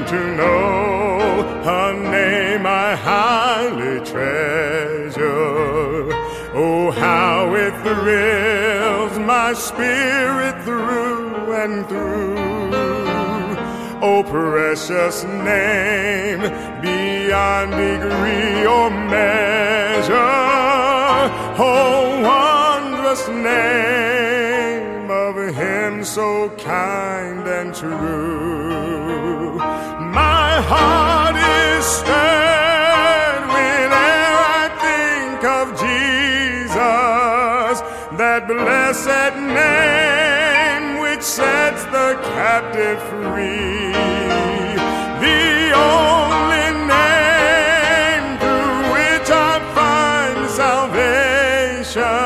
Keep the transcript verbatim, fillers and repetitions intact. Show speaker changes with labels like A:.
A: to know a name I highly treasure. Oh, how it thrills my spirit through and through. Oh, precious name, beyond degree or measure. Oh, wondrous name of Him so kind and true. My heart is stirred whenever I think of Jesus, that blessed name which sets the captive free. The only